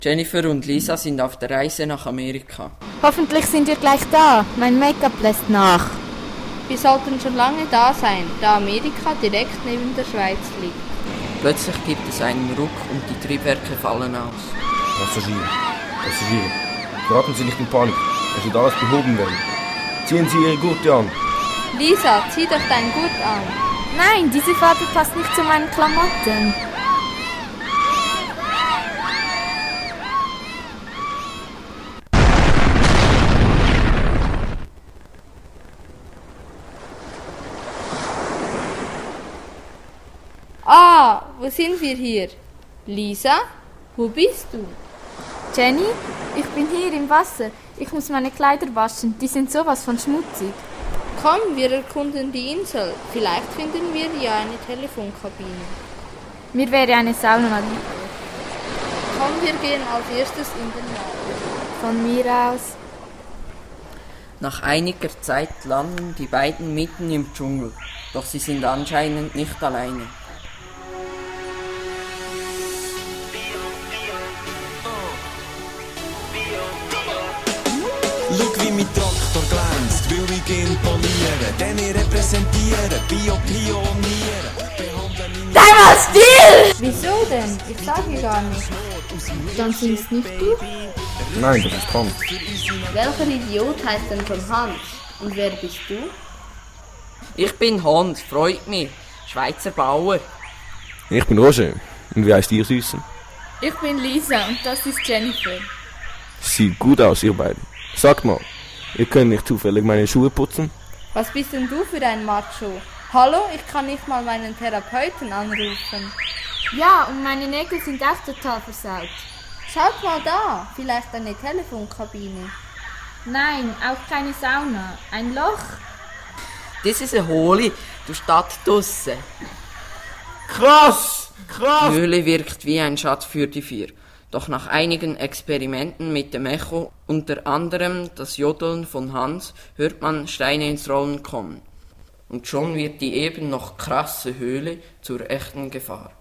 Jennifer und Lisa sind auf der Reise nach Amerika. Hoffentlich sind wir gleich da. Mein Make-up lässt nach. Wir sollten schon lange da sein, da Amerika direkt neben der Schweiz liegt. Plötzlich gibt es einen Ruck und die Triebwerke fallen aus. Passagiere, geraten Sie nicht in Panik. Es wird alles behoben werden. Ziehen Sie Ihre Gurte an. Lisa, zieh doch deinen Gurt an. Nein, diese Farbe passt nicht zu meinen Klamotten. Ah, wo sind wir hier? Lisa, wo bist du? Jenny, ich bin hier im Wasser. Ich muss meine Kleider waschen. Die sind sowas von schmutzig. Komm, wir erkunden die Insel. Vielleicht finden wir ja eine Telefonkabine. Mir wäre eine Sauna lieber. Komm, wir gehen als erstes in den Wald. Von mir aus. Nach einiger Zeit landen die beiden mitten im Dschungel, doch sie sind anscheinend nicht alleine. Schau, wie mein Traktor glänzt, weil ich ihn polieren, denn ich repräsentiere Bio-Pioniere. Sei mal still! Wieso denn? Ich sage gar nicht. Dann singst nicht du? Nein, das ist Hans. Welcher Idiot heißt denn schon Hans? Und wer bist du? Ich bin Hans, freut mich. Schweizer Bauer. Ich bin Roger. Und wie heisst ihr Süßen? Ich bin Lisa und das ist Jennifer. Sieht gut aus, ihr beiden. Sagt mal, ihr könnt nicht zufällig meine Schuhe putzen? Was bist denn du für ein Macho? Hallo, ich kann nicht mal meinen Therapeuten anrufen. Ja, und meine Nägel sind auch total versaut. Schaut mal da, vielleicht eine Telefonkabine. Nein, auch keine Sauna. Ein Loch. Das ist eine Hole, du steht draussen. Krass! Die Höhle wirkt wie ein Schatz für die vier. Doch nach einigen Experimenten mit dem Echo, unter anderem das Jodeln von Hans, hört man Steine ins Rollen kommen. Und schon wird die eben noch krasse Höhle zur echten Gefahr.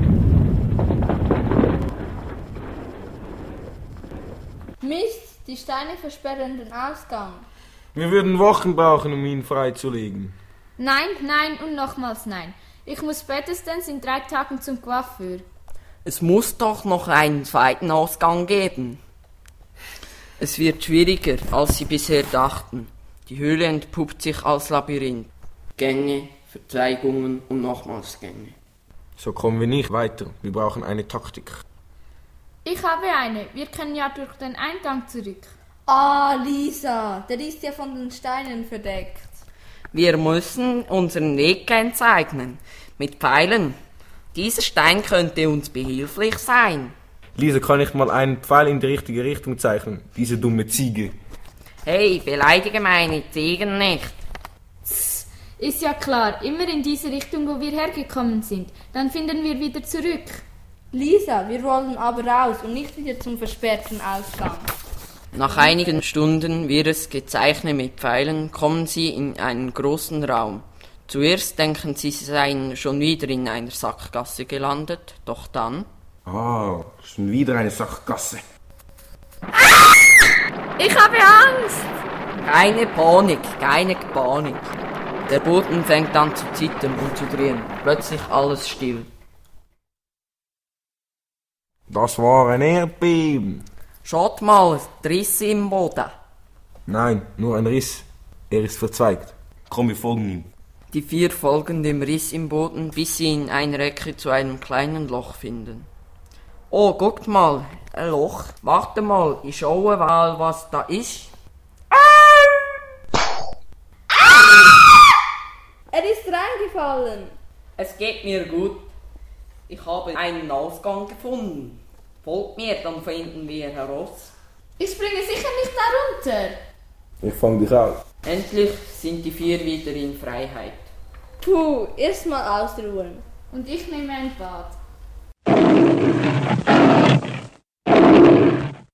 Mist, die Steine versperren den Ausgang. Wir würden Wochen brauchen, um ihn freizulegen. Nein, nein und nochmals nein. Ich muss spätestens in 3 Tagen zum Coiffeur. Es muss doch noch einen zweiten Ausgang geben. Es wird schwieriger, als sie bisher dachten. Die Höhle entpuppt sich als Labyrinth. Gänge, Verzweigungen und nochmals Gänge. So kommen wir nicht weiter. Wir brauchen eine Taktik. Ich habe eine. Wir können ja durch den Eingang zurück. Ah, Lisa, der ist ja von den Steinen verdeckt. Wir müssen unseren Weg kennzeichnen. Mit Pfeilen. Dieser Stein könnte uns behilflich sein. Lisa, kann ich mal einen Pfeil in die richtige Richtung zeichnen? Diese dumme Ziege. Hey, beleidige meine Ziegen nicht. Ist ja klar, immer in diese Richtung, wo wir hergekommen sind. Dann finden wir wieder zurück. Lisa, wir wollen aber raus und nicht wieder zum versperrten Ausgang. Nach einigen Stunden wirres Gezeichne mit Pfeilen kommen sie in einen großen Raum. Zuerst denken sie seien schon wieder in einer Sackgasse gelandet, doch dann... Ah, schon wieder eine Sackgasse. Ich habe Angst! Keine Panik, keine Panik. Der Boden fängt an zu zittern und zu drehen. Plötzlich alles still. Das war ein Erdbeben. Schaut mal, Risse im Boden. Nein, nur ein Riss. Er ist verzweigt. Komm, wir folgen ihm. Die vier folgen dem Riss im Boden, bis sie in einer Ecke zu einem kleinen Loch finden. Oh, guckt mal, ein Loch. Warte mal, ich schaue mal, was da ist. Er ist reingefallen. Es geht mir gut. Ich habe einen Ausgang gefunden. Folgt mir, dann finden wir heraus. Ich springe sicher nicht darunter. Ich fang dich auf. Endlich sind die vier wieder in Freiheit. Puh, erstmal ausruhen. Und ich nehme ein Bad.